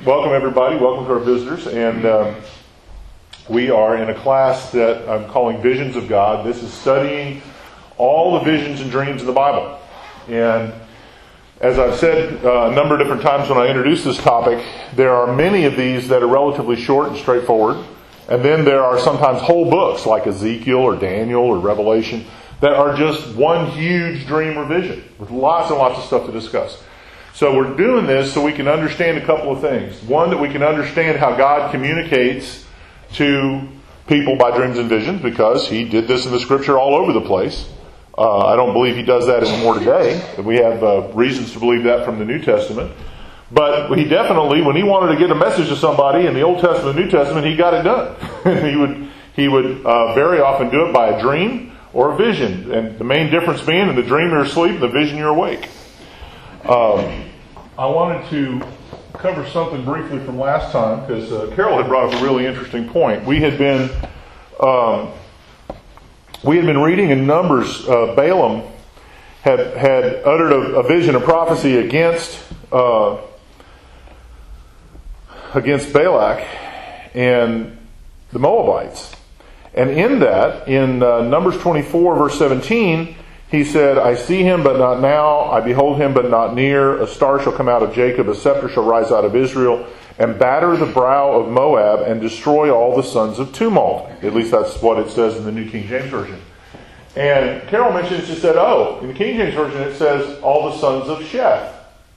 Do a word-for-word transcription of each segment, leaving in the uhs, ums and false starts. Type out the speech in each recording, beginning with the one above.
welcome everybody. Welcome to our visitors. And um, we are in a class that I'm calling Visions of God. This is studying all the visions and dreams in the Bible. And as I've said uh, a number of different times when I introduce this topic, there are many of these that are relatively short and straightforward. And then there are sometimes whole books like Ezekiel or Daniel or Revelation that are just one huge dream or vision with lots and lots of stuff to discuss. So we're doing this so we can understand a couple of things. One, that we can understand how God communicates to people by dreams and visions, because He did this in the Scripture all over the place. Uh, I don't believe He does that anymore today. We have uh, reasons to believe that from the New Testament. But He definitely, when He wanted to get a message to somebody in the Old Testament and New Testament, He got it done. he would, he would uh, very often do it by a dream or a vision. And the main difference being, in the dream you're asleep, in the vision you're awake. Um, I wanted to cover something briefly from last time, because uh, Carol had brought up a really interesting point. We had been um, we had been reading in Numbers. Uh, Balaam had had uttered a, a vision, a prophecy against uh, against Balak and the Moabites, and in that, in uh, Numbers twenty-four, verse seventeen. He said, I see him, but not now. I behold him, but not near. A star shall come out of Jacob. A scepter shall rise out of Israel, and batter the brow of Moab, and destroy all the sons of tumult. At least that's what it says in the New King James Version. And Carol mentioned, she said, oh, in the King James Version it says, all the sons of Sheth.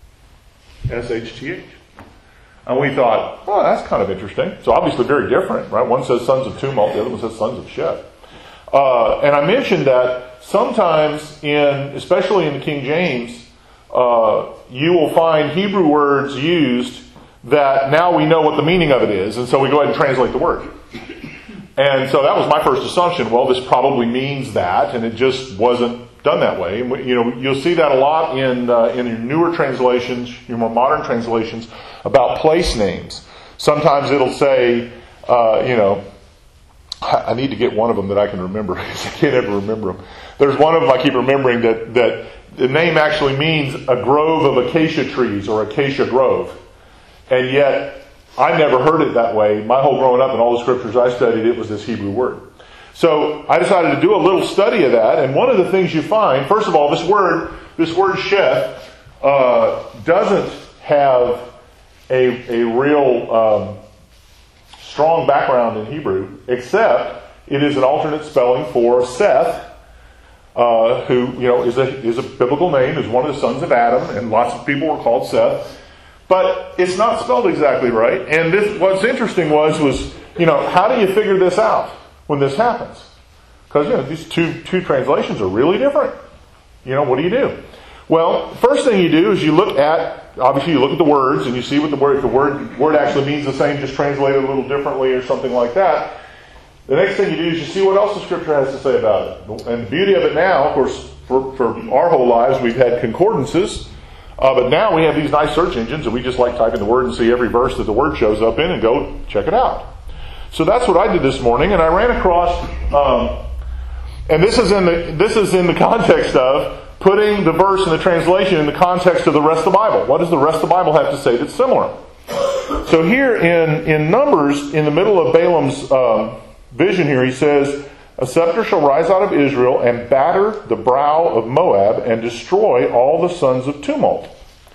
S H T H. And we thought, oh, that's kind of interesting. So obviously very different, right? One says sons of tumult, the other one says sons of Sheth. Uh, and I mentioned that sometimes, in especially in the King James, uh, you will find Hebrew words used that now we know what the meaning of it is, and so we go ahead and translate the word. And so that was my first assumption. Well, this probably means that, and it just wasn't done that way. And you know, you'll see that a lot in uh, in your newer translations, your more modern translations, about place names. Sometimes it'll say, uh, you know. I need to get one of them that I can remember, because I can't ever remember them. There's one of them I keep remembering that, that the name actually means a grove of acacia trees, or acacia grove. And yet, I never heard it that way. My whole growing up in all the scriptures I studied, it was this Hebrew word. So I decided to do a little study of that, and one of the things you find, first of all, this word, this word Sheth, uh, doesn't have a, a real... Um, strong background in Hebrew, except it is an alternate spelling for Seth, uh, who you know is a is a biblical name, is one of the sons of Adam, and lots of people were called Seth. But it's not spelled exactly right. And this, what's interesting was was you know how do you figure this out when this happens? Because you know these two two translations are really different. You know what do you do? Well, first thing you do is you look at, obviously you look at the words and you see what the word, if the word, word actually means the same, just translated a little differently or something like that. The next thing you do is you see what else the Scripture has to say about it. And the beauty of it now, of course, for, for our whole lives we've had concordances, uh, but now we have these nice search engines and we just like typing the word and see every verse that the word shows up in and go check it out. So that's what I did this morning, and I ran across, um, and this is in the this is in the context of putting the verse in the translation in the context of the rest of the Bible. What does the rest of the Bible have to say that's similar? So here in, in Numbers, in the middle of Balaam's um, vision here, he says, a scepter shall rise out of Israel and batter the brow of Moab and destroy all the sons of tumult.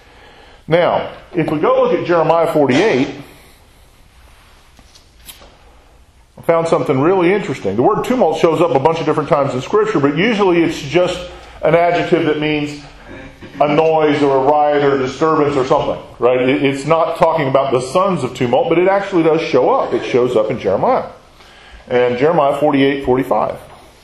Now, if we go look at Jeremiah forty-eight, I found something really interesting. The word tumult shows up a bunch of different times in Scripture, but usually it's just an adjective that means a noise or a riot or a disturbance or something, right? It's not talking about the sons of tumult, but it actually does show up. It shows up in Jeremiah. And Jeremiah forty-eight forty-five.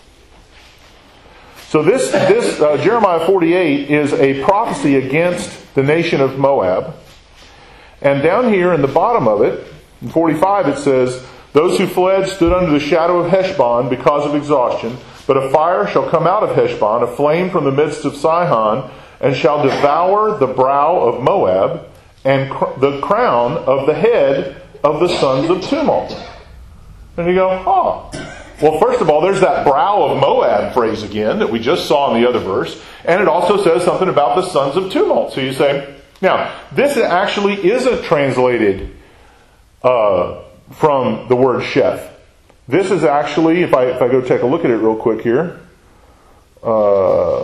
So this, this uh, Jeremiah forty-eight is a prophecy against the nation of Moab. And down here in the bottom of it, in forty-five, it says, those who fled stood under the shadow of Heshbon because of exhaustion. But a fire shall come out of Heshbon, a flame from the midst of Sihon, and shall devour the brow of Moab, and cr- the crown of the head of the sons of tumult. And you go, oh. Well, first of all, there's that brow of Moab phrase again that we just saw in the other verse. And it also says something about the sons of tumult. So you say, Now, this actually isn't translated uh, from the word Sheth. This is actually, if I if I go take a look at it real quick here, uh,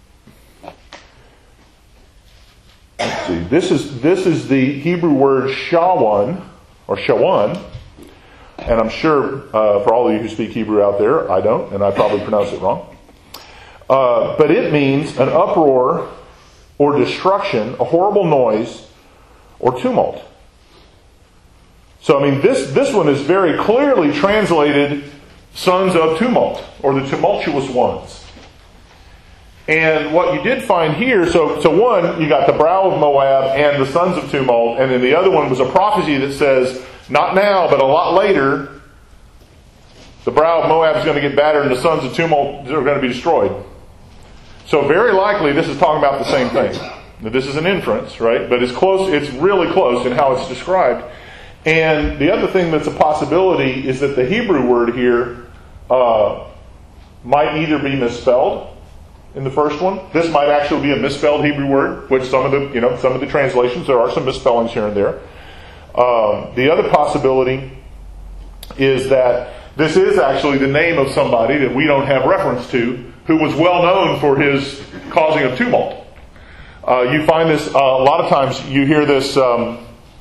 let's see. This is this is the Hebrew word shawan or shawan, and I'm sure uh, for all of you who speak Hebrew out there, I don't, and I probably pronounce it wrong. Uh, but it means an uproar or destruction, a horrible noise, or tumult. So, I mean, this, this one is very clearly translated sons of tumult, or the tumultuous ones. And what you did find here, so, so one, you got the brow of Moab and the sons of tumult, and then the other one was a prophecy that says, not now, but a lot later, the brow of Moab is going to get battered and the sons of tumult are going to be destroyed. So very likely this is talking about the same thing. Now, this is an inference, right? But it's close. It's really close in how it's described. And the other thing that's a possibility is that the Hebrew word here uh, might either be misspelled in the first one. This might actually be a misspelled Hebrew word, which some of the you know some of the translations there are some misspellings here and there. Um, the other possibility is that this is actually the name of somebody that we don't have reference to, who was well known for his causing of tumult. Uh, you find this uh, a lot of times. You hear this. Um,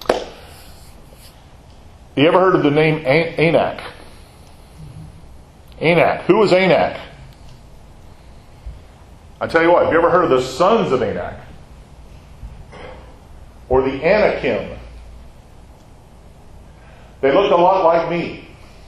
you ever heard of the name Anak? Anak. Who was Anak? I tell you what. Have you ever heard of the sons of Anak? Or the Anakim? They looked a lot like me.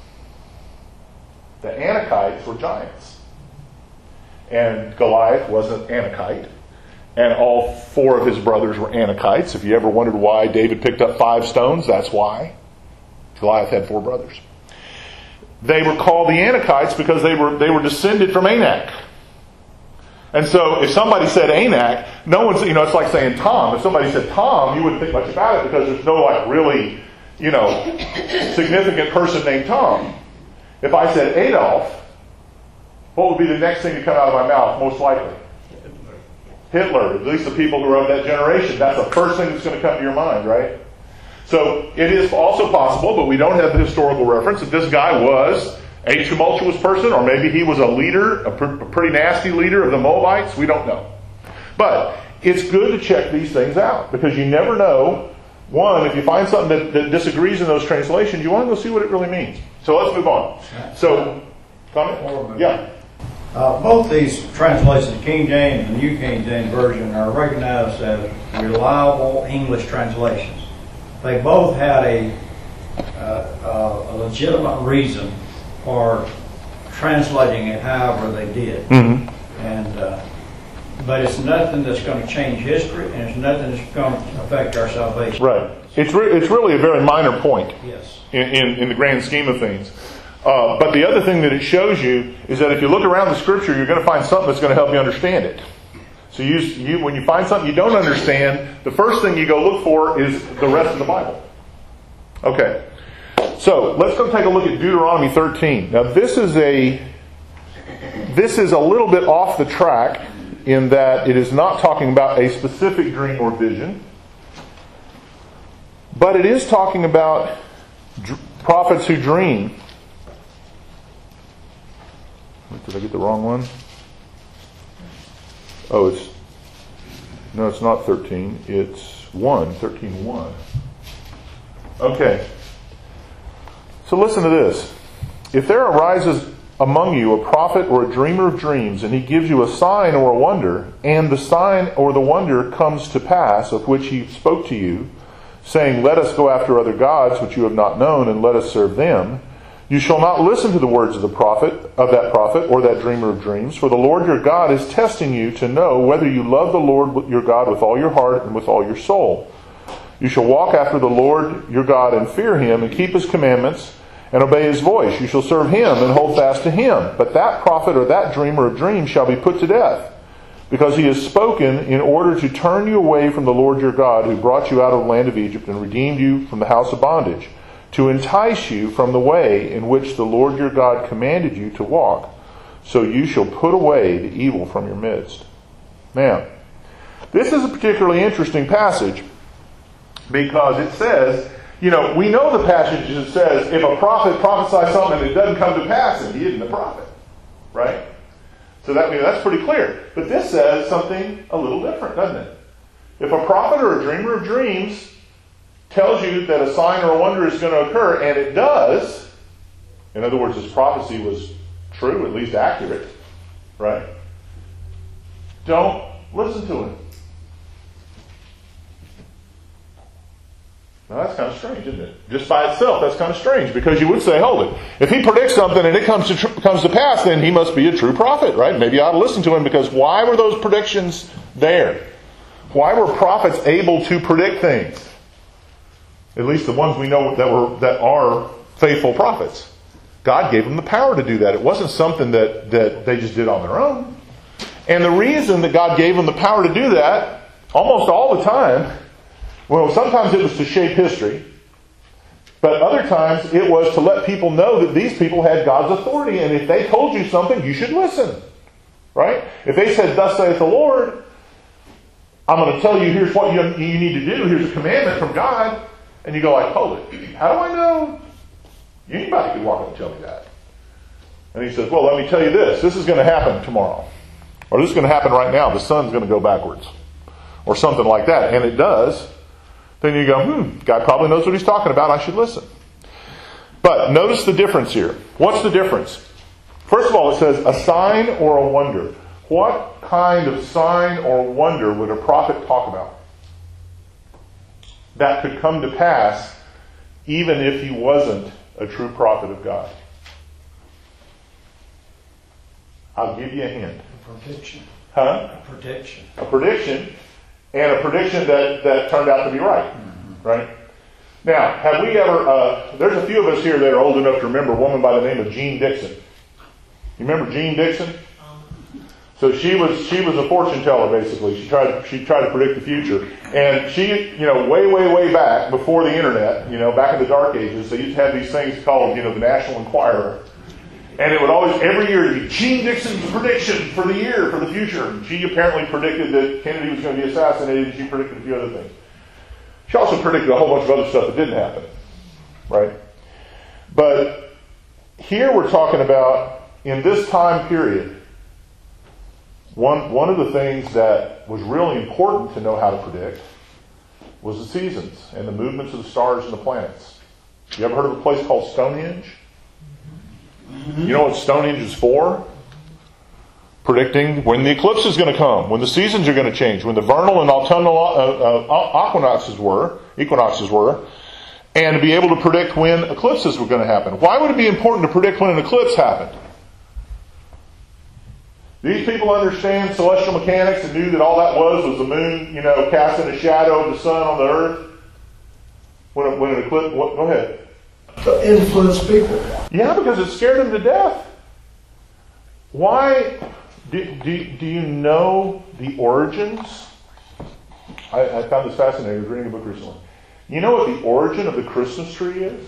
The Anakites were giants. And Goliath was an Anakite. And all four of his brothers were Anakites. If you ever wondered why David picked up five stones, that's why. Goliath had four brothers. They were called the Anakites because they were they were descended from Anak. And so if somebody said Anak, no one's, you know, it's like saying Tom. If somebody said Tom, you wouldn't think much about it because there's no like really, you know, significant person named Tom. If I said Adolf, what would be the next thing to come out of my mouth, most likely? Hitler. At least the people who are of that generation. That's the first thing that's going to come to your mind, right? So it is also possible, but we don't have the historical reference, that this guy was a tumultuous person, or maybe he was a leader, a, pr- a pretty nasty leader of the Moabites. We don't know. But it's good to check these things out, because you never know. One, if you find something that, that disagrees in those translations, you want to go see what it really means. So let's move on. So, comment? Yeah. Uh, both these translations, King James and New King James Version, are recognized as reliable English translations. They both had a, uh, a legitimate reason for translating it however they did. Mm-hmm. And uh, but it's nothing that's going to change history, and it's nothing that's going to affect our salvation. Right. It's re- it's really a very minor point. Yes. In, in, in the grand scheme of things. Uh, but the other thing that it shows you is that if you look around the Scripture, you're going to find something that's going to help you understand it. So you, you, when you find something you don't understand, the first thing you go look for is the rest of the Bible. Okay. So let's go take a look at Deuteronomy thirteen. Now this is a this is a little bit off the track in that it is not talking about a specific dream or vision, but it is talking about dr- prophets who dream. Did I get the wrong one? Oh, it's no, it's not thirteen. It's one, thirteen one. Okay. So listen to this. If there arises among you a prophet or a dreamer of dreams, and he gives you a sign or a wonder, and the sign or the wonder comes to pass of which he spoke to you, saying, let us go after other gods which you have not known, and let us serve them, you shall not listen to the words of the prophet, of that prophet, or that dreamer of dreams, for the Lord your God is testing you to know whether you love the Lord your God with all your heart and with all your soul. You shall walk after the Lord your God and fear him, and keep his commandments, and obey his voice. You shall serve him and hold fast to him. But that prophet or that dreamer of dreams shall be put to death, because he has spoken in order to turn you away from the Lord your God, who brought you out of the land of Egypt and redeemed you from the house of bondage, to entice you from the way in which the Lord your God commanded you to walk. So you shall put away the evil from your midst. Now, This is a particularly interesting passage because it says, you know, we know the passage that says if a prophet prophesies something and it doesn't come to pass, then he isn't a prophet. Right? So that means that's pretty clear. But this says something a little different, doesn't it? If a prophet or a dreamer of dreams tells you that a sign or a wonder is going to occur, and it does, in other words, his prophecy was true, at least accurate, right? Don't listen to him. Now that's kind of strange, isn't it? Just by itself, that's kind of strange, because you would say, hold it. If he predicts something and it comes to tr- comes to pass, then he must be a true prophet, right? Maybe I ought to listen to him, because why were those predictions there? Why were prophets able to predict things? At least the ones we know that were that are faithful prophets. God gave them the power to do that. It wasn't something that, that they just did on their own. And the reason that God gave them the power to do that, almost all the time, well, sometimes it was to shape history, but other times it was to let people know that these people had God's authority, and if they told you something, you should listen. Right? If they said, thus saith the Lord, I'm going to tell you, here's what you, you need to do, here's a commandment from God, and you go like, hold it, how do I know? Anybody could walk up and tell me that. And he says, well, let me tell you this, this is going to happen tomorrow. Or this is going to happen right now, the sun's going to go backwards. Or something like that, and it does. Then you go, hmm, guy probably knows what he's talking about, I should listen. But notice the difference here. What's the difference? First of all, it says a sign or a wonder. What kind of sign or wonder would a prophet talk about that could come to pass even if he wasn't a true prophet of God? I'll give you a hint. A prediction. Huh? A prediction. A prediction. And a prediction that, that turned out to be right. Mm-hmm. Right? Now, have we ever... Uh, there's a few of us here that are old enough to remember a woman by the name of Jean Dixon. You remember Jean Dixon? So she was she was a fortune teller, basically. She tried she tried to predict the future. And she, you know, way, way, way back, before the internet, you know, back in the dark ages, they used to have these things called, you know, the National Enquirer. And it would always, every year, be Jean Dixon's prediction for the year, for the future. She apparently predicted that Kennedy was going to be assassinated, and she predicted a few other things. She also predicted a whole bunch of other stuff that didn't happen. Right? But here we're talking about, in this time period, one, one of the things that was really important to know how to predict was the seasons and the movements of the stars and the planets. You ever heard of a place called Stonehenge? You know what Stonehenge is for? Predicting when the eclipse is going to come, when the seasons are going to change, when the vernal and autumnal uh, uh, equinoxes were, equinoxes were, and to be able to predict when eclipses were going to happen. Why would it be important to predict when an eclipse happened? These people understand celestial mechanics and knew that all that was was the moon, you know, casting a shadow of the sun on the earth. When, a, when an eclipse, what, go ahead. To influence people. Yeah, because it scared them to death. Why? Do, do, do you know the origins? I, I found this fascinating. I was reading a book recently. You know what the origin of the Christmas tree is?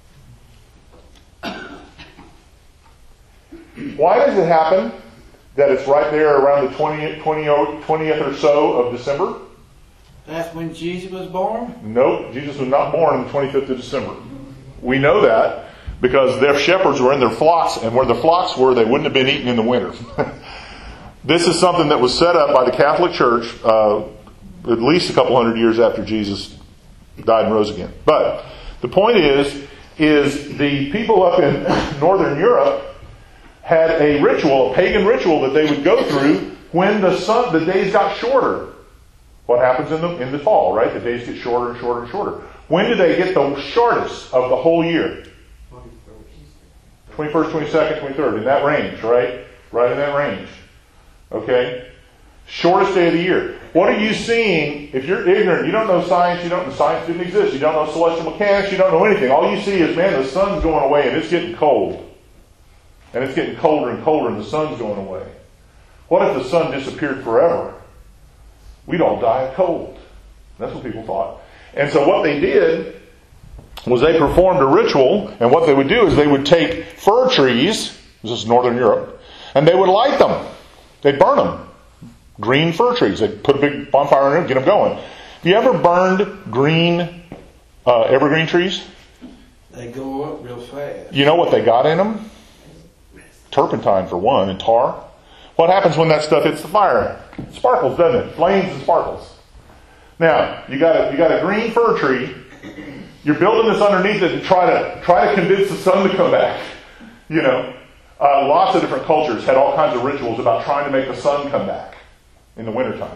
Why does it happen that it's right there around the twentieth, twentieth or so of December? That's when Jesus was born? Nope, Jesus was not born on the twenty-fifth of December. We know that because their shepherds were in their flocks, and where the flocks were, they wouldn't have been eaten in the winter. This is something that was set up by the Catholic Church uh, at least a couple hundred years after Jesus died and rose again. But the point is, is the people up in Northern Europe had a ritual, a pagan ritual that they would go through when the sun, the days got shorter. What happens in the in the fall, right? The days get shorter and shorter and shorter. When do they get the shortest of the whole year? twenty-first, twenty-second, twenty-third, in that range, right? Right in that range. Okay? Shortest day of the year. What are you seeing? If you're ignorant, you don't know science, you don't know science didn't exist, you don't know celestial mechanics, you don't know anything. All you see is, man, the sun's going away and it's getting cold. And it's getting colder and colder and the sun's going away. What if the sun disappeared forever? We'd all die of cold. That's what people thought. And so what they did was they performed a ritual, and what they would do is they would take fir trees, this is Northern Europe, and they would light them. They'd burn them. Green fir trees. They put a big bonfire in them, get them going. Have you ever burned green uh, evergreen trees? They go up real fast. You know what they got in them? Turpentine for one, and tar. What happens when that stuff hits the fire? It sparkles, doesn't it? Flames and sparkles. Now, you got a, you got a green fir tree. You're building this underneath it to try to try to convince the sun to come back. You know, uh, lots of different cultures had all kinds of rituals about trying to make the sun come back in the wintertime.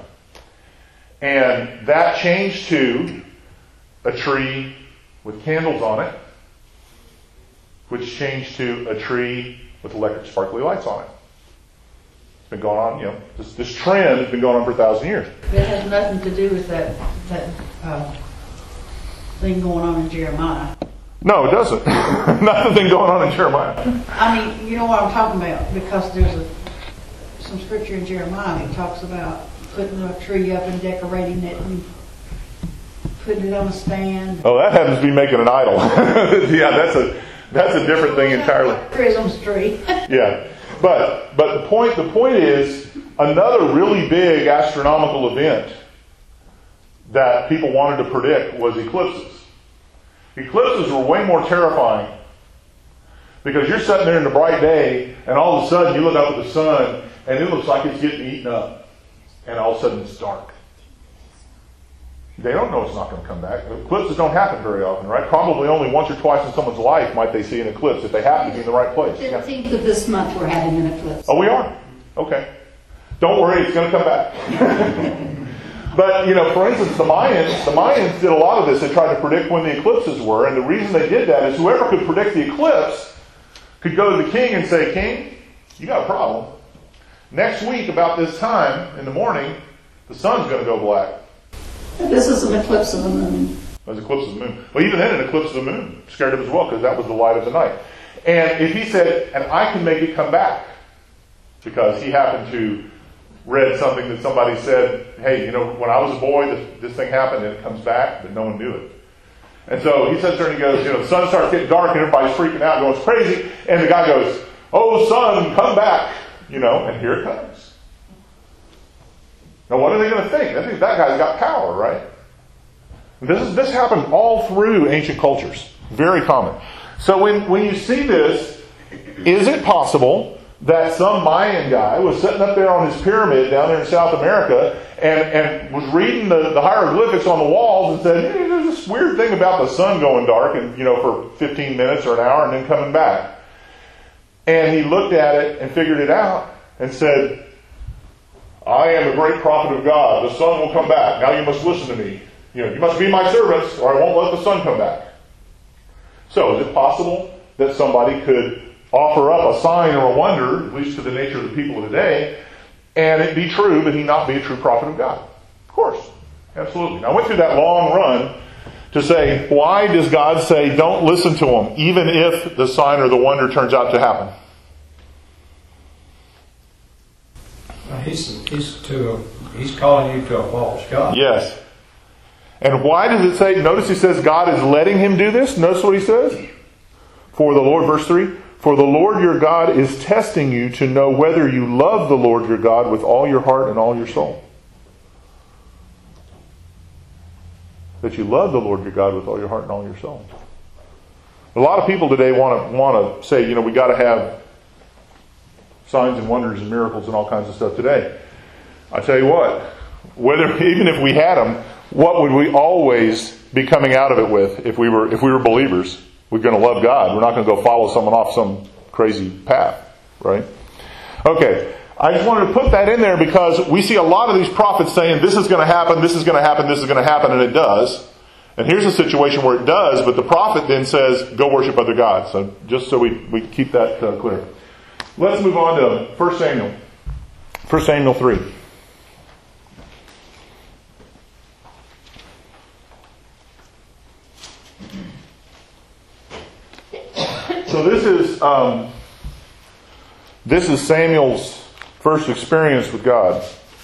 And that changed to a tree with candles on it, which changed to a tree with electric sparkly lights on it. It's been going on, you know, this, this trend has been going on for a thousand years. It has nothing to do with that, that uh, thing going on in Jeremiah. No, it doesn't. Nothing going on in Jeremiah. I mean, you know what I'm talking about, because there's a, some scripture in Jeremiah that talks about putting a tree up and decorating it and putting it on a stand. Oh, that happens to be making an idol. Yeah, that's a that's a different thing entirely. Christmas tree. Yeah, but but the point the point is another really big astronomical event that people wanted to predict was eclipses. Eclipses were way more terrifying because you're sitting there in the bright day and all of a sudden you look up at the sun and it looks like it's getting eaten up, and all of a sudden it's dark. They don't know it's not going to come back. Eclipses don't happen very often, right? Probably only once or twice in someone's life might they see an eclipse if they happen to be in the right place. fifteenth of this month we're having an eclipse. Oh, we are? Okay. Don't worry, it's going to come back. But, you know, for instance, the Mayans, the Mayans did a lot of this. They tried to predict when the eclipses were, and the reason they did that is whoever could predict the eclipse could go to the king and say, "King, you got a problem. Next week, about this time in the morning, the sun's going to go black." This is an eclipse of the moon. There's an eclipse of the moon. Well, even then, an eclipse of the moon scared him as well, because that was the light of the night. And if he said, "And I can make it come back," because he happened to read something that somebody said, "Hey, you know, when I was a boy, this, this thing happened and it comes back," but no one knew it. And so he sits there and he goes, you know, the sun starts getting dark and everybody's freaking out, going, "It's crazy." And the guy goes, "Oh, sun, come back." You know, and here it comes. Now, what are they going to think? I think that guy's got power, right? This is this happened all through ancient cultures. Very common. So when, when you see this, is it possible that some Mayan guy was sitting up there on his pyramid down there in South America and, and was reading the, the hieroglyphics on the walls and said, "Hey, there's this weird thing about the sun going dark and, you know, for fifteen minutes or an hour and then coming back." And he looked at it and figured it out and said, "I am a great prophet of God. The sun will come back. Now you must listen to me. You know, you must be my servants or I won't let the sun come back." So is it possible that somebody could offer up a sign or a wonder, at least to the nature of the people of today, and it be true, but he not be a true prophet of God? Of course. Absolutely. Now I went through that long run to say, why does God say don't listen to him, even if the sign or the wonder turns out to happen? He's he's to a, he's calling you to a false god. Yes. And why does it say, notice he says God is letting him do this? Notice what he says? For the Lord, verse three, "For the Lord your God is testing you to know whether you love the Lord your God with all your heart and all your soul." That you love the Lord your God with all your heart and all your soul. A lot of people today want to want to say, you know, we got to have signs and wonders and miracles and all kinds of stuff today. I tell you what, whether even if we had them, what would we always be coming out of it with if we were if we were believers? We're going to love God. We're not going to go follow someone off some crazy path, right? Okay, I just wanted to put that in there because we see a lot of these prophets saying this is going to happen, this is going to happen, this is going to happen, and it does. And here's a situation where it does, but the prophet then says, go worship other gods. So just so we, we keep that uh, clear. Let's move on to First Samuel. First Samuel three. So this is um, this is Samuel's first experience with God.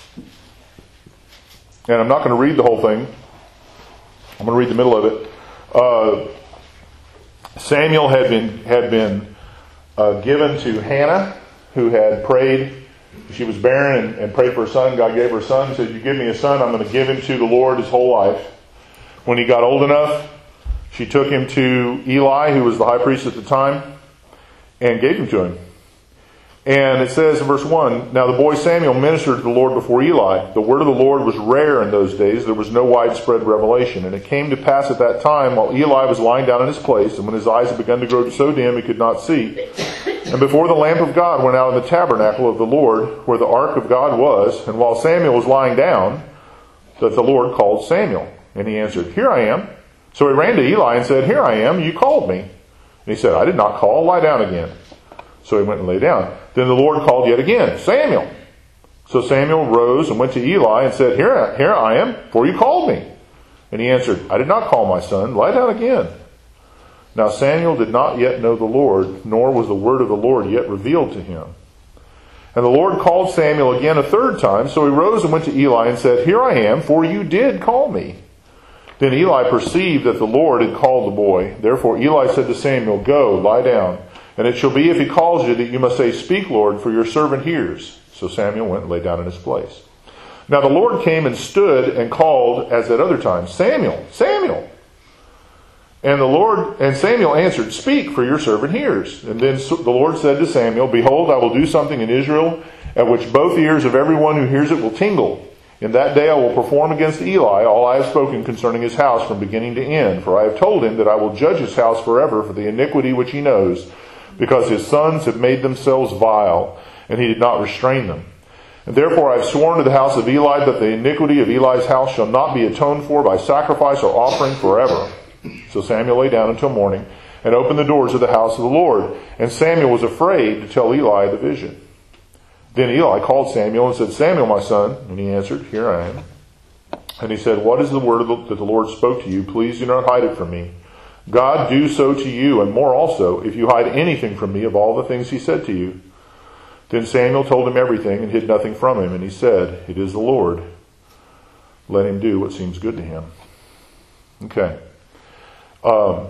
And I'm not going to read the whole thing. I'm going to read the middle of it. Uh, Samuel had been had been uh, given to Hannah, who had prayed She was barren and, and prayed for a son. God gave her a son. He said, you give me a son, I'm going to give him to the Lord his whole life. When he got old enough, she took him to Eli, who was the high priest at the time, and gave him to him. And it says in verse one, now the boy Samuel ministered to the Lord before Eli. The word of the Lord was rare in those days. There was no widespread revelation. And it came to pass at that time, while Eli was lying down in his place, and when his eyes had begun to grow so dim he could not see, and before the lamp of God went out in the tabernacle of the Lord, where the ark of God was, and while Samuel was lying down, that the Lord called Samuel. And he answered, here I am. So he ran to Eli and said, here I am, you called me. And he said, I did not call, lie down again. So he went and lay down. Then the Lord called yet again, Samuel. So Samuel rose and went to Eli and said, Here, here I am, for you called me. And he answered, I did not call my son, lie down again. Now Samuel did not yet know the Lord, nor was the word of the Lord yet revealed to him. And the Lord called Samuel again a third time. So he rose and went to Eli and said, Here I am, for you did call me. Then Eli perceived that the Lord had called the boy. Therefore Eli said to Samuel, Go, lie down. And it shall be, if he calls you, that you must say, Speak, Lord, for your servant hears. So Samuel went and lay down in his place. Now the Lord came and stood and called, as at other times, Samuel, Samuel. And the Lord and Samuel answered, Speak, for your servant hears. And then the Lord said to Samuel, Behold, I will do something in Israel, at which both ears of everyone who hears it will tingle. In that day I will perform against Eli all I have spoken concerning his house from beginning to end. For I have told him that I will judge his house forever for the iniquity which he knows, because his sons have made themselves vile, and he did not restrain them. And therefore I have sworn to the house of Eli that the iniquity of Eli's house shall not be atoned for by sacrifice or offering forever. So Samuel lay down until morning, and opened the doors of the house of the Lord. And Samuel was afraid to tell Eli the vision. Then Eli called Samuel and said, Samuel, my son. And he answered, Here I am. And he said, What is the word that the Lord spoke to you? Please do not hide it from me. God do so to you, and more also, if you hide anything from me of all the things he said to you. Then Samuel told him everything and hid nothing from him. And he said, It is the Lord. Let him do what seems good to him. Okay. Um,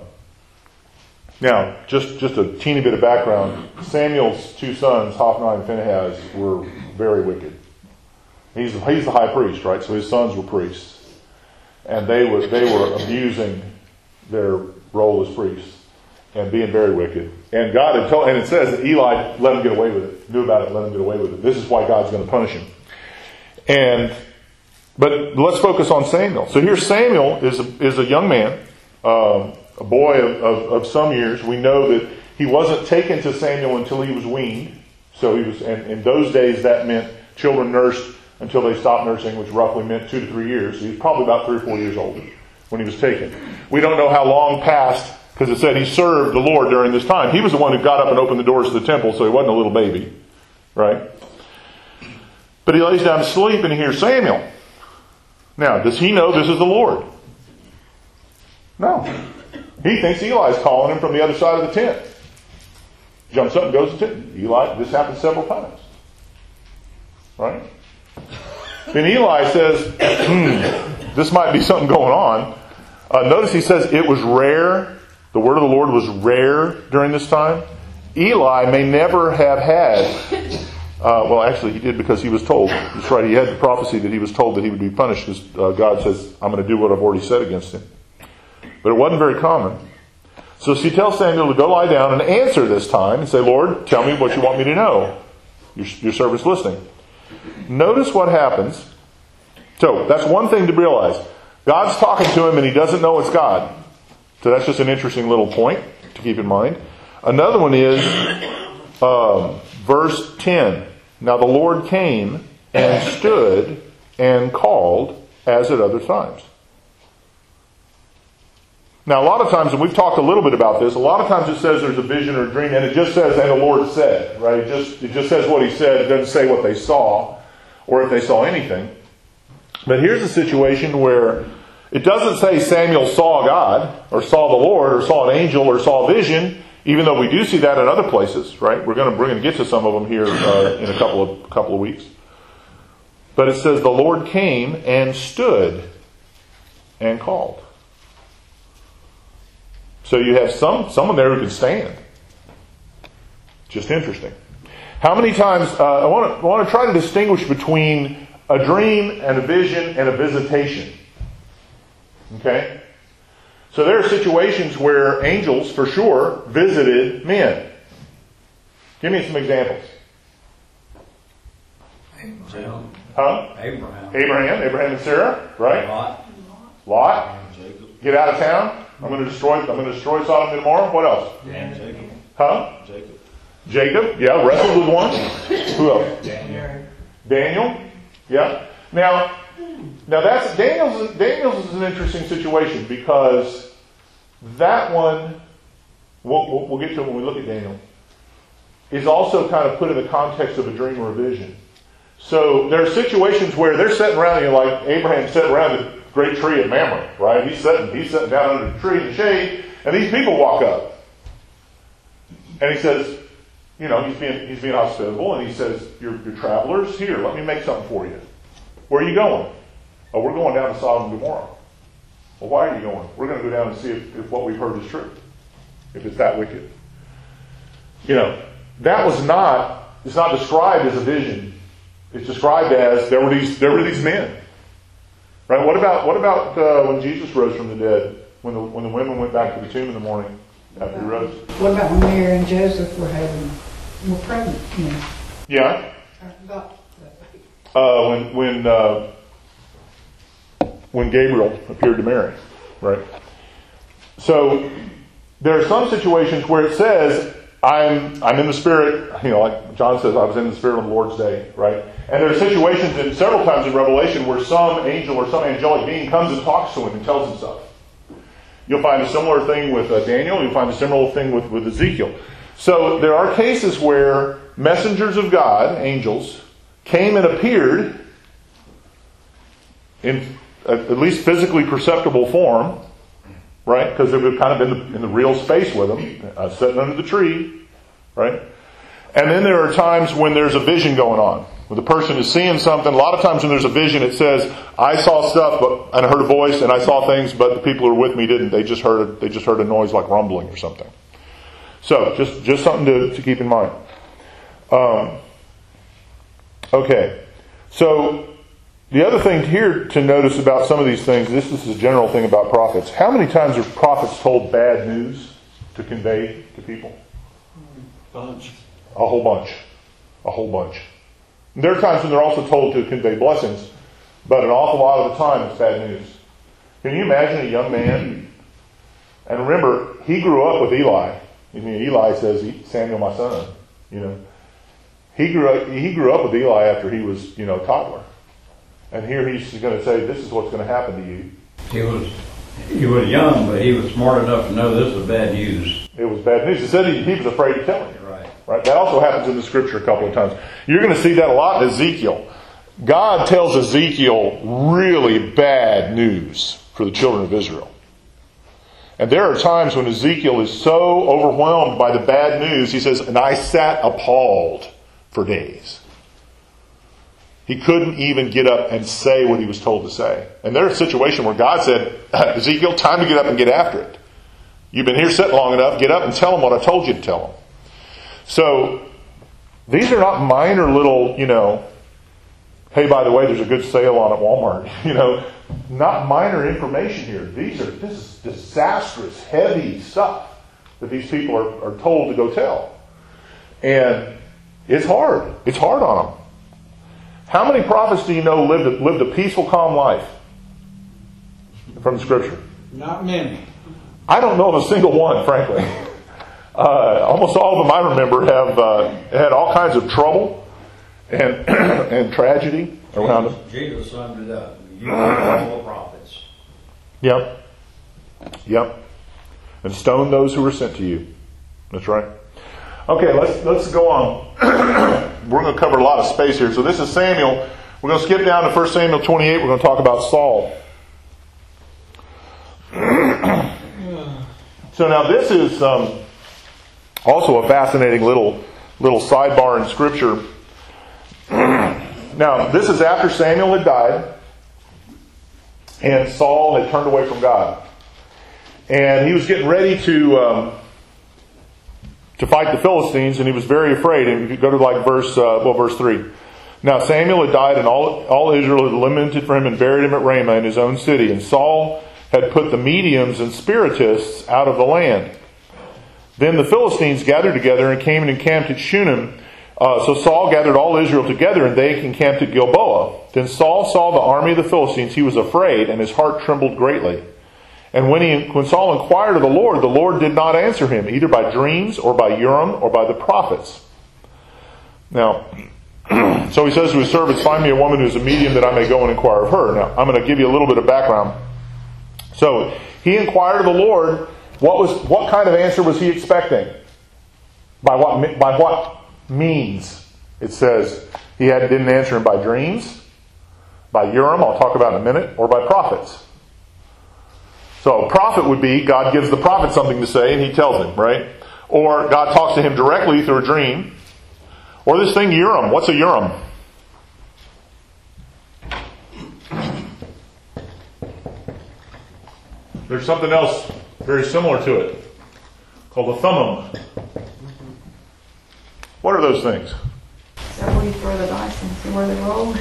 now, just, just a teeny bit of background. Samuel's two sons, Hophni and Phinehas, were very wicked. He's, he's the high priest, right? So his sons were priests. And they were, they were abusing their role as priests and being very wicked. And God had told, and it says that Eli let him get away with it. Knew about it, let him get away with it. This is why God's going to punish him. And, but let's focus on Samuel. So here Samuel is a, is a young man, um, a boy of, of, of some years. We know that he wasn't taken to Samuel until he was weaned. So he was, and in those days that meant children nursed until they stopped nursing, which roughly meant two to three years. So he was probably about three or four years old when he was taken. We don't know how long passed, because it said he served the Lord during this time. He was the one who got up and opened the doors of the temple, so he wasn't a little baby. Right? But he lays down to sleep and he hears Samuel. Now, does he know this is the Lord? No. He thinks Eli's calling him from the other side of the tent. Jumps up and goes to the tent. Eli, this happened several times. Right? Then Eli says, hmm, this might be something going on. Uh, notice he says it was rare. The word of the Lord was rare during this time. Eli may never have had, uh, well actually he did because he was told. That's right, he had the prophecy that he was told that he would be punished because uh, God says, I'm going to do what I've already said against him. But it wasn't very common. So she tells Samuel to go lie down and answer this time and say, Lord, tell me what you want me to know. Your, your servant's listening. Notice what happens. So that's one thing to realize. God's talking to him and he doesn't know it's God. So that's just an interesting little point to keep in mind. Another one is um, verse ten. Now the Lord came and stood and called as at other times. Now a lot of times, and we've talked a little bit about this, a lot of times it says there's a vision or a dream and it just says, and the Lord said, right? It just, it just says what he said. It doesn't say what they saw or if they saw anything. But here's a situation where it doesn't say Samuel saw God or saw the Lord or saw an angel or saw a vision, even though we do see that in other places, right? We're going to, we're going to get to some of them here uh, in a couple of couple of weeks. But it says the Lord came and stood and called. So you have some someone there who can stand. Just interesting. How many times, uh, I want to I want to try to distinguish between a dream and a vision and a visitation. Okay? So there are situations where angels, for sure, visited men. Give me some examples. Abraham. Huh? Abraham. Abraham, Abraham and Sarah, right? Lot. Lot. Jacob. Get out of town. I'm going to destroy. I'm going to destroy Sodom and Gomorrah. What else? And Jacob. Huh? Jacob. Jacob. Yeah, wrestled with one. Who else? Daniel. Daniel. Yeah. Now, now that's Daniel's. Daniel's is an interesting situation because that one, we'll, we'll, we'll get to it when we look at Daniel, is also kind of put in the context of a dream or a vision. So there are situations where they're sitting around, you know, like Abraham sitting around the great tree at Mamre, right? He's sitting, he's sitting down under the tree in the shade, and these people walk up. And he says, you know, he's being he's being hospitable, and he says, you're, you're travelers, here, let me make something for you. Where are you going? Oh, we're going down to Sodom and Gomorrah. Well, why are you going? We're going to go down and see if, if what we've heard is true. If it's that wicked. You know, that was not, it's not described as a vision. It's described as there were these there were these men. Right? What about what about uh, when Jesus rose from the dead? When the when the women went back to the tomb in the morning after he rose? What about when Mary and Joseph were having, were pregnant, you know? Yeah. I forgot that. Uh, when when uh, when Gabriel appeared to Mary, right? So there are some situations where it says, I'm I'm in the Spirit, you know, like John says, I was in the Spirit on the Lord's day, right? And there are situations, and several times in Revelation, where some angel or some angelic being comes and talks to him and tells him stuff. You'll find a similar thing with uh, Daniel. You'll find a similar thing with, with Ezekiel. So there are cases where messengers of God, angels, came and appeared in at least physically perceptible form, right? Because they were kind of in the, in the real space with them, uh, sitting under the tree, right? And then there are times when there's a vision going on, where the person is seeing something. A lot of times when there's a vision, it says, "I saw stuff, but and I heard a voice, and I saw things, but the people who were with me didn't. They just heard a, they just heard a noise like rumbling or something." So just just something to, to keep in mind. Um, okay, so. The other thing here to notice about some of these things, this is a general thing about prophets. How many times are prophets told bad news to convey to people? Bunch. A whole bunch. A whole bunch. There are times when they're also told to convey blessings, but an awful lot of the time it's bad news. Can you imagine a young man? And remember, he grew up with Eli. I mean, Eli says, "Samuel, my son." You know, he grew up. He grew up with Eli after he was, you know, a toddler. And here he's going to say, this is what's going to happen to you. He was he was young, but he was smart enough to know this was bad news. It was bad news. He said he, he was afraid to tell him. Right. Right. That also happens in the Scripture a couple of times. You're going to see that a lot in Ezekiel. God tells Ezekiel really bad news for the children of Israel. And there are times when Ezekiel is so overwhelmed by the bad news, he says, and I sat appalled for days. He couldn't even get up and say what he was told to say. And there's a situation where God said, Ezekiel, time to get up and get after it. You've been here sitting long enough. Get up and tell them what I told you to tell them. So, these are not minor little, you know, hey, by the way, there's a good sale on at Walmart. You know, not minor information here. These are, this is disastrous, heavy stuff that these people are, are told to go tell. And it's hard. It's hard on them. How many prophets do you know lived a, lived a peaceful, calm life from Scripture? Not many. I don't know of a single one, frankly. Uh, almost all of them I remember have uh, had all kinds of trouble and and tragedy around them. Jesus summed it up. You are all the prophets. Yep. Yep. And stone those who were sent to you. That's right. Okay, let's let's go on. We're going to cover a lot of space here. So this is Samuel. We're going to skip down to First Samuel twenty-eight. We're going to talk about Saul. So now this is um, also a fascinating little little sidebar in Scripture. Now this is after Samuel had died, and Saul had turned away from God, and he was getting ready to. Um, to fight the Philistines, and he was very afraid. And you could go to like verse, uh, well, verse three. Now Samuel had died, and all, all Israel had lamented for him and buried him at Ramah in his own city. And Saul had put the mediums and spiritists out of the land. Then the Philistines gathered together and came and encamped at Shunem. Uh, so Saul gathered all Israel together, and they encamped at Gilboa. Then Saul saw the army of the Philistines. He was afraid, and his heart trembled greatly. And when he, when Saul inquired of the Lord, the Lord did not answer him, either by dreams or by Urim or by the prophets. Now, so he says to his servants, find me a woman who is a medium that I may go and inquire of her. Now, I'm going to give you a little bit of background. So he inquired of the Lord. What was what kind of answer was he expecting? By what by what means? It says he had, didn't answer him by dreams, by Urim, I'll talk about in a minute, or by prophets. So a prophet would be, God gives the prophet something to say and he tells him, right? Or God talks to him directly through a dream. Or this thing Urim. What's a Urim? There's something else very similar to it called a Thummim. What are those things? Is that where you throw the dice and see where they roll?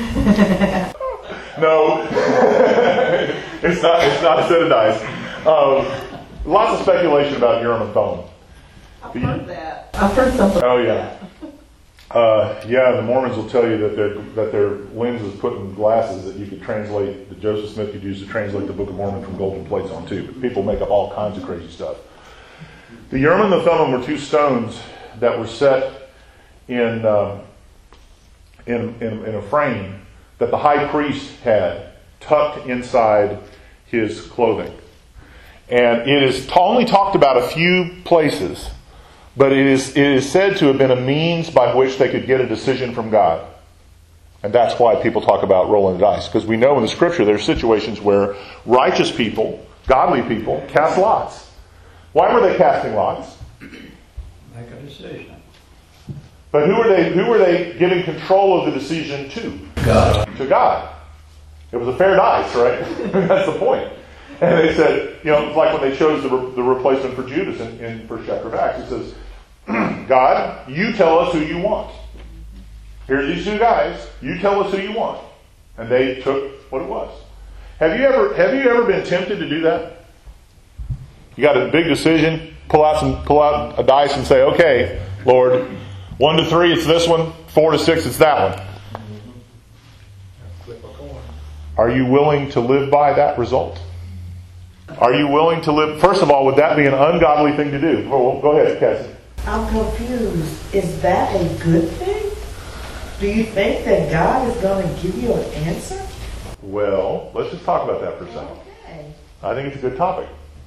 No, it's not. It's not a set of dice. Um, lots of speculation about Urim and Thummim. I've heard that. I've heard something. Oh yeah, uh, yeah. The Mormons will tell you that their that their lens is put in glasses that you could translate. That Joseph Smith could use to translate the Book of Mormon from golden plates on too. But people make up all kinds of crazy stuff. The Urim and the Thummim were two stones that were set in um, in, in in a frame that the high priest had tucked inside his clothing. And it is only talked about a few places, but it is, it is said to have been a means by which they could get a decision from God. And that's why people talk about rolling the dice. Because we know in the Scripture there are situations where righteous people, godly people, cast lots. Why were they casting lots? Make a decision. But who were they, who were they giving control of the decision to? God. To God. It was a fair dice, right? That's the point. And they said, you know, it's like when they chose the, re- the replacement for Judas in, in First chapter of Acts. It says, God, you tell us who you want. Here's these two guys. You tell us who you want. And they took what it was. Have you ever have you ever been tempted to do that? You got a big decision, pull out some pull out a dice and say, okay, Lord, one to three, it's this one. Four to six, it's that one. Are you willing to live by that result? Are you willing to live? First of all, would that be an ungodly thing to do? Well, go ahead, Cassie. I'm confused. Is that a good thing? Do you think that God is going to give you an answer? Well, let's just talk about that for a second. Okay. I think it's a good topic.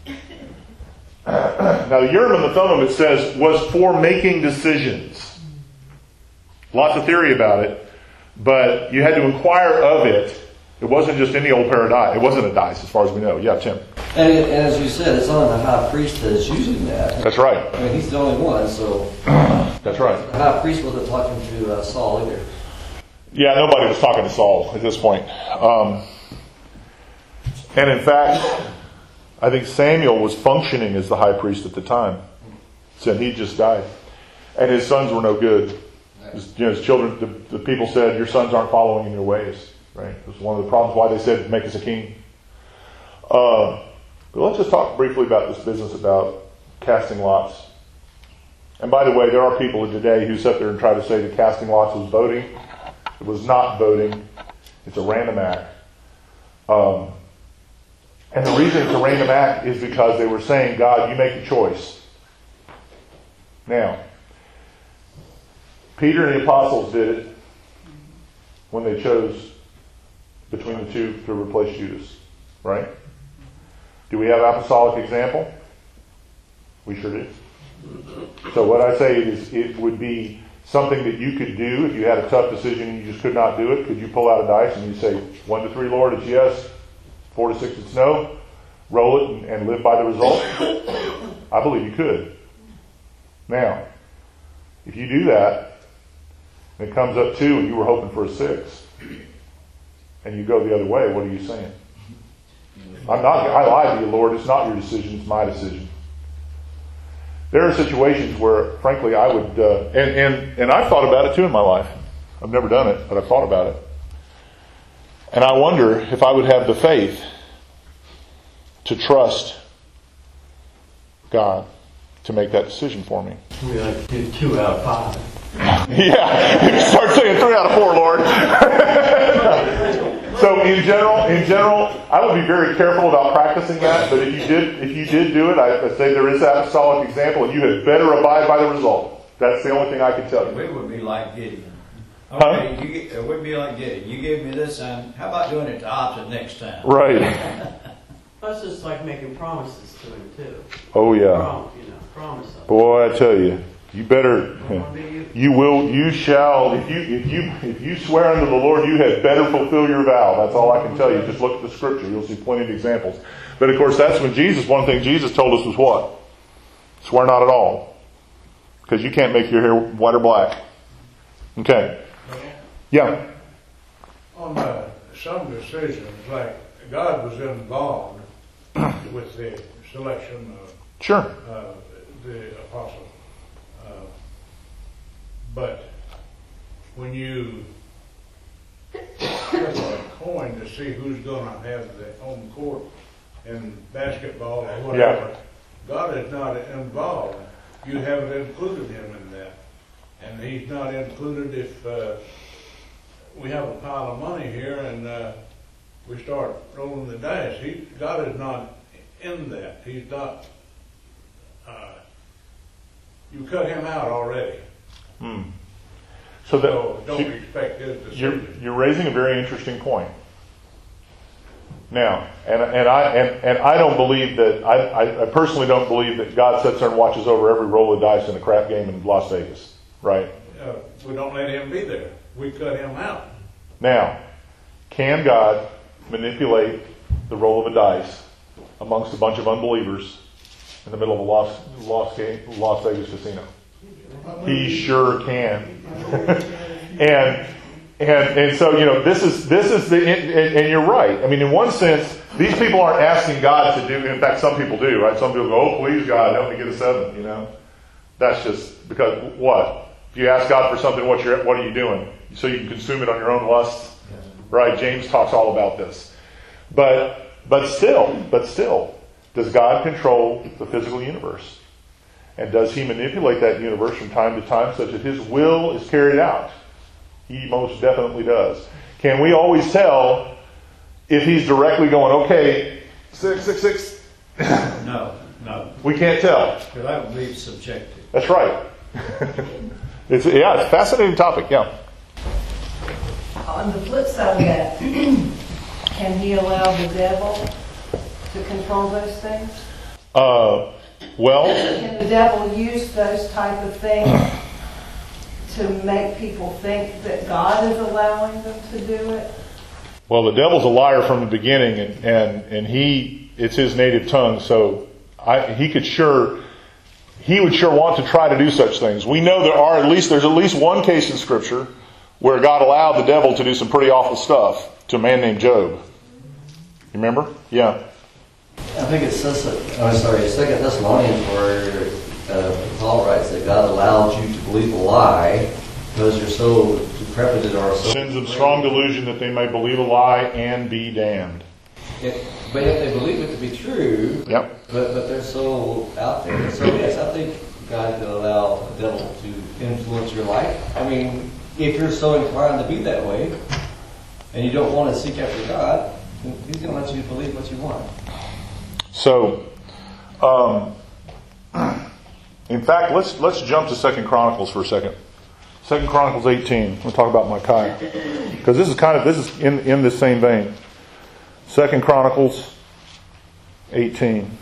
Now, the Urim and the Thummim, it says, was for making decisions. Lots of theory about it, but you had to inquire of it. It wasn't just any old pair of dice. It wasn't a dice, as far as we know. Yeah, Tim. And, and as you said, it's only the high priest that is using that. That's right. I mean, he's the only one, so That's right. the high priest wasn't talking to uh, Saul either. Yeah, nobody was talking to Saul at this point. Um, and in fact, I think Samuel was functioning as the high priest at the time. Said he just died. And his sons were no good. His, you know, his children, the, the people said, your sons aren't following in your ways. Right? It was one of the problems why they said, make us a king. Uh, but let's just talk briefly about this business about casting lots. And by the way, there are people today who sit there and try to say that casting lots was voting. It was not voting. It's a random act. Um, and the reason it's a random act is because they were saying, God, you make the choice. Now, Peter and the apostles did it when they chose between the two to replace Judas. Right? Do we have an apostolic example? We sure do. So what I say is it would be something that you could do if you had a tough decision and you just could not do it. Could you pull out a dice and you say, one to three, Lord, it's yes. Four to six, it's no. Roll it and, and live by the result? I believe you could. Now, if you do that, and it comes up two and you were hoping for a six, and you go the other way, what are you saying? I'm not, I lied to you, Lord. It's not your decision, it's my decision. There are situations where, frankly, I would, uh, and, and, and I've thought about it too in my life. I've never done it, but I've thought about it. And I wonder if I would have the faith to trust God to make that decision for me. We like to do two out of five. Yeah, start saying three out of four, Lord. So in general, in general, I would be very careful about practicing that. But if you did, if you did do it, I, I say there is that apostolic example, and you had better abide by the result. That's the only thing I can tell you. We would be like Gideon. Huh? Okay, you, get- it would be like Gideon. You gave me this, and how about doing it the opposite next time? Right. That's just like making promises to him too. Oh yeah. Prom, you know, promise him. Boy, I tell you, you better. Don't wanna be you. You will. You shall. If you if you if you swear unto the Lord, you had better fulfill your vow. That's all I can tell you. Just look at the Scripture. You'll see plenty of examples. But of course, that's when Jesus. One thing Jesus told us was what? Swear not at all, because you can't make your hair white or black. Okay. Yeah. On uh, some decisions, like God was involved with the selection of Sure. uh, the apostle. Uh, but when you flip a coin to see who's going to have the home court in basketball or whatever, Yeah. God is not involved. You haven't included him in that. And he's not included if uh, we have a pile of money here and uh, we start rolling the dice. He, God is not in that. He's not. Uh, you cut him out already. Hmm. So that So don't expect his you're decision. you're raising a very interesting point. Now, and and I and, and I don't believe that I, I, I personally don't believe that God sits there and watches over every roll of dice in a crap game in Las Vegas, right? Uh, we don't let him be there. We cut him out. Now, can God manipulate the roll of a dice amongst a bunch of unbelievers in the middle of a Las Las, Las Vegas casino? He sure can. and and and so you know this is this is the and, and you're right. I mean, in one sense, these people aren't asking God to do. In fact, some people do, right? Some people go, "Oh, please, God, help me get a seven." You know, that's just because what? If you ask God for something, what you're what are you doing? So you can consume it on your own lusts, right? James talks all about this. But but still, but still, does God control the physical universe? And does He manipulate that universe from time to time such that His will is carried out? He most definitely does. Can we always tell if He's directly going, okay, six, six, six? No, no. We can't tell. Because that would be subjective. That's right. it's, yeah, it's a fascinating topic, yeah. On the flip side of that, can he allow the devil to control those things? Uh, well, Can the devil use those type of things to make people think that God is allowing them to do it? well, the devil's a liar from the beginning, and, and, and he it's his native tongue, so I, he could sure he would sure want to try to do such things. We know there are at least there's at least one case in Scripture where God allowed the devil to do some pretty awful stuff to a man named Job. You remember? Yeah. I think it says that, oh, sorry, Second Thessalonians where uh, Paul writes that God allowed you to believe a lie because you're so decrepit or so... Sins of strong delusion that they may believe a lie and be damned. It, but if they believe it to be true, Yep. but, but they're so out there. So yes, I think God could allow the devil to influence your life. I mean, if you're so inclined to be that way, and you don't want to seek after God, He's going to let you believe what you want. So, um, in fact, let's let's jump to Second Chronicles for a second. Second Chronicles eighteen. We'll talk about Micaiah because this is kind of this is in in this same vein. Second Chronicles eighteen.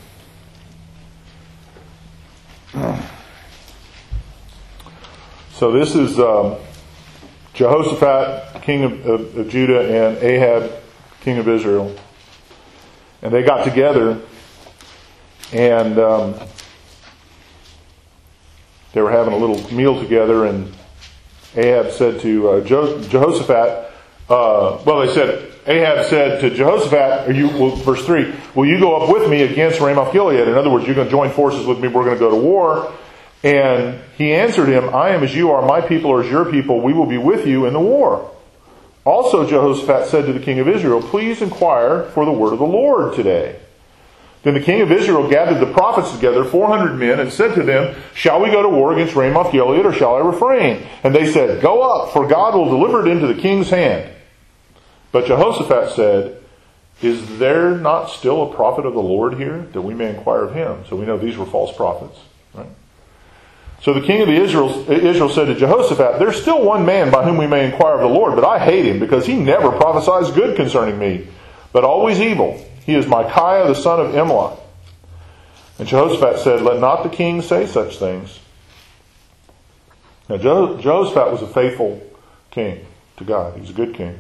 So this is um, Jehoshaphat, king of, of, of Judah, and Ahab, king of Israel, and they got together. And um, they were having a little meal together, and Ahab said to uh, Jehoshaphat, uh, well, they said, Ahab said to Jehoshaphat, are you, well, verse three, will you go up with me against Ramoth Gilead? In other words, you're going to join forces with me, we're going to go to war. And he answered him, I am as you are, my people are as your people, we will be with you in the war. Also Jehoshaphat said to the king of Israel, please inquire for the word of the Lord today. Then the king of Israel gathered the prophets together, four hundred men, and said to them, shall we go to war against Ramoth Gilead, or shall I refrain? And they said, go up, for God will deliver it into the king's hand. But Jehoshaphat said, is there not still a prophet of the Lord here, that we may inquire of him? So we know these were false prophets. Right? So the king of Israel, Israel said to Jehoshaphat, there's still one man by whom we may inquire of the Lord, but I hate him, because he never prophesies good concerning me, but always evil. He is Micaiah the son of Imlah. And Jehoshaphat said, let not the king say such things. Now Jehoshaphat was a faithful king to God. He was a good king.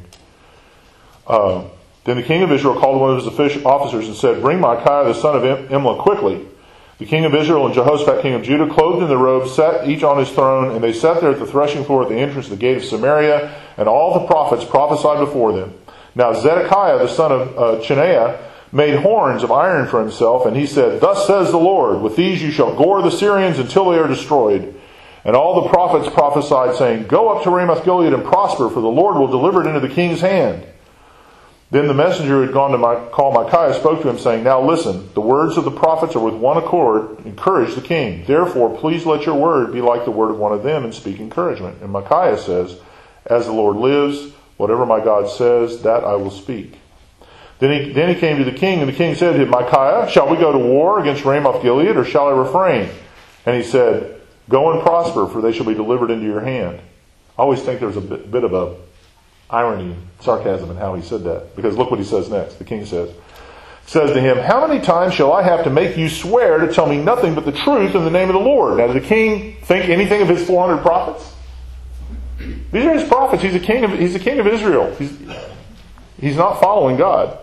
Uh, then the king of Israel called one of his officers and said, bring Micaiah the son of Imlah quickly. The king of Israel and Jehoshaphat king of Judah, clothed in the robes, sat each on his throne, and they sat there at the threshing floor at the entrance of the gate of Samaria, and all the prophets prophesied before them. Now Zedekiah the son of uh, Chenaanah made horns of iron for himself, and he said, thus says the Lord, with these you shall gore the Syrians until they are destroyed. And all the prophets prophesied, saying, go up to Ramoth Gilead and prosper, for the Lord will deliver it into the king's hand. Then the messenger who had gone to my, call Micaiah spoke to him, saying, now listen, the words of the prophets are with one accord. Encourage the king. Therefore, please let your word be like the word of one of them, and speak encouragement. And Micaiah says, as the Lord lives, whatever my God says, that I will speak. Then he, then he came to the king, and the king said to him, Micaiah, shall we go to war against Ramoth Gilead, or shall I refrain? And he said, go and prosper, for they shall be delivered into your hand. I always think there's a bit, bit of a irony, sarcasm in how he said that. Because look what he says next. The king says, says to him, how many times shall I have to make you swear to tell me nothing but the truth in the name of the Lord? Now, did the king think anything of his four hundred prophets? These are his prophets. He's a king of, he's a king of Israel. He's, he's not following God.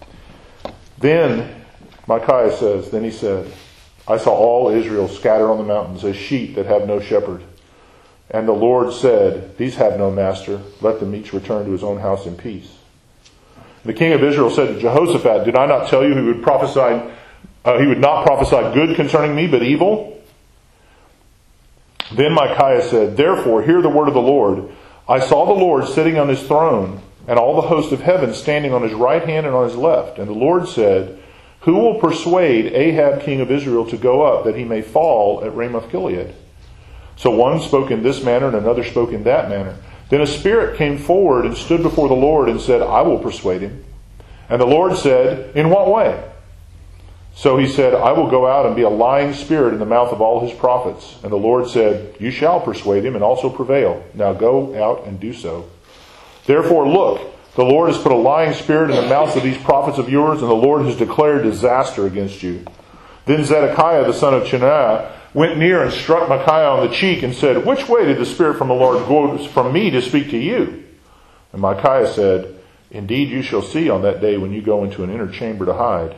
Then Micaiah says, then he said, I saw all Israel scattered on the mountains as sheep that have no shepherd. And the Lord said, these have no master. Let them each return to his own house in peace. The king of Israel said to Jehoshaphat, did I not tell you he would prophesy, uh, he would not prophesy good concerning me, but evil? Then Micaiah said, therefore, hear the word of the Lord. I saw the Lord sitting on his throne, and all the host of heaven standing on his right hand and on his left. And the Lord said, who will persuade Ahab king of Israel to go up, that he may fall at Ramoth Gilead? So one spoke in this manner, and another spoke in that manner. Then a spirit came forward and stood before the Lord and said, I will persuade him. And the Lord said, in what way? So he said, I will go out and be a lying spirit in the mouth of all his prophets. And the Lord said, you shall persuade him and also prevail. Now go out and do so. Therefore look, the Lord has put a lying spirit in the mouths of these prophets of yours, and the Lord has declared disaster against you. Then Zedekiah the son of Chenaanah went near and struck Micaiah on the cheek and said, which way did the Spirit from the Lord go from me to speak to you? And Micaiah said, indeed you shall see on that day when you go into an inner chamber to hide.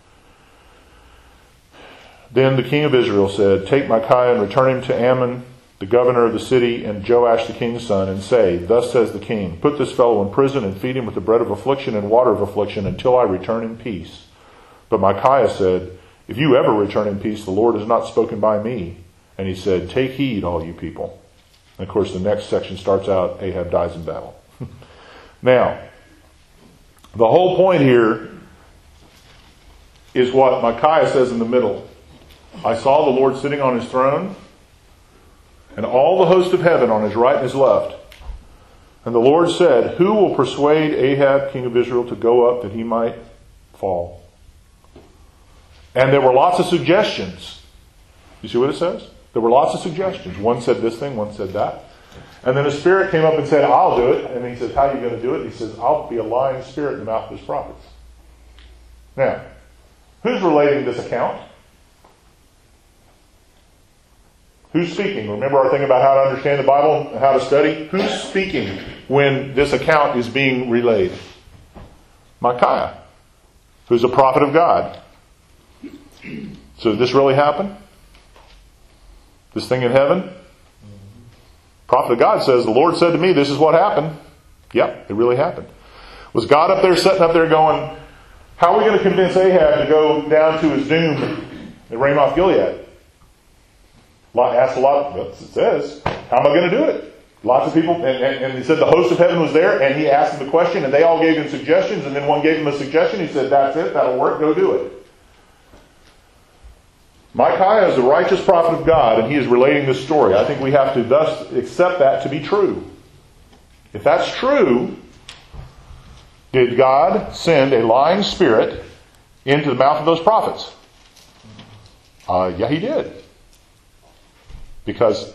Then the king of Israel said, take Micaiah and return him to Ammon, the governor of the city, and Joash the king's son, and say, thus says the king, put this fellow in prison and feed him with the bread of affliction and water of affliction until I return in peace. But Micaiah said, if you ever return in peace, the Lord has not spoken by me. And he said, take heed, all you people. And of course, the next section starts out, Ahab dies in battle. Now, the whole point here is what Micaiah says in the middle. I saw the Lord sitting on his throne, and all the host of heaven on his right and his left. And the Lord said, who will persuade Ahab, king of Israel, to go up that he might fall? And there were lots of suggestions. You see what it says? There were lots of suggestions. One said this thing, one said that. And then a spirit came up and said, I'll do it. And he says, how are you going to do it? He says, I'll be a lying spirit in the mouth of his prophets. Now, who's relating this account? Who's speaking? Remember our thing about how to understand the Bible and how to study? Who's speaking when this account is being relayed? Micaiah, who's a prophet of God. So did this really happen? This thing in heaven? Prophet of God says, the Lord said to me, this is what happened. Yep, it really happened. Was God up there sitting up there going, how are we going to convince Ahab to go down to his doom at Ramoth Gilead? Asked a lot, it says, how am I going to do it? Lots of people, and, and, and he said the host of heaven was there, and he asked them the question, and they all gave him suggestions, and then one gave him a suggestion. He said, that's it, that'll work, go do it. Micaiah is the righteous prophet of God, and he is relating this story. I think we have to thus accept that to be true. If that's true, did God send a lying spirit into the mouth of those prophets? Uh, yeah, he did. Because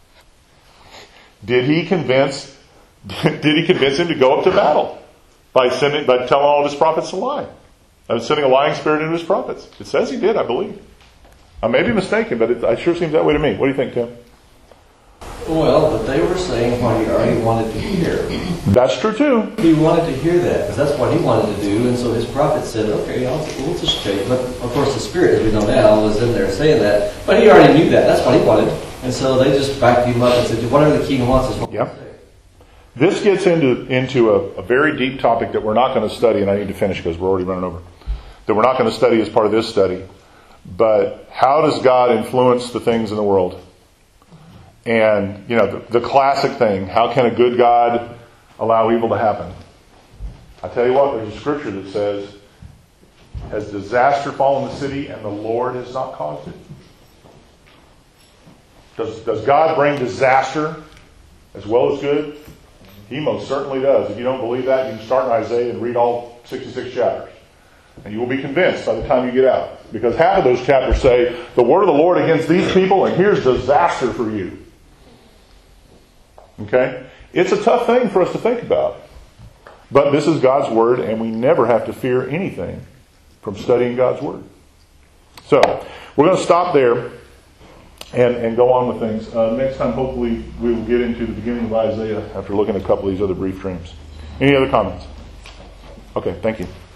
did he convince did he convince him to go up to battle by sending by telling all of his prophets to lie? By sending a lying spirit into his prophets. It says he did, I believe. I may be mistaken, but it, it sure seems that way to me. What do you think, Tim? Well, but they were saying what he already wanted to hear. That's true too. He wanted to hear that because that's what he wanted to do, and so his prophet said, "Okay, I'll, we'll just take." But of course, the spirit, as we know now, was in there saying that. But he already knew that. That's what he wanted, and so they just backed him up and said, "Whatever the king wants is what we Yep. say." This gets into into a, a very deep topic that we're not going to study, and I need to finish because we're already running over. That we're not going to study as part of this study. But how does God influence the things in the world? And, you know, the, the classic thing, how can a good God allow evil to happen? I tell you what, there's a scripture that says, has disaster fallen the city and the Lord has not caused it? Does, does God bring disaster as well as good? He most certainly does. If you don't believe that, you can start in Isaiah and read all sixty-six chapters. And you will be convinced by the time you get out. Because half of those chapters say, the word of the Lord against these people, and here's disaster for you. Okay? It's a tough thing for us to think about. But this is God's Word, and we never have to fear anything from studying God's Word. So, we're going to stop there and, and go on with things. Uh, next time, hopefully, we will get into the beginning of Isaiah after looking at a couple of these other brief dreams. Any other comments? Okay, thank you.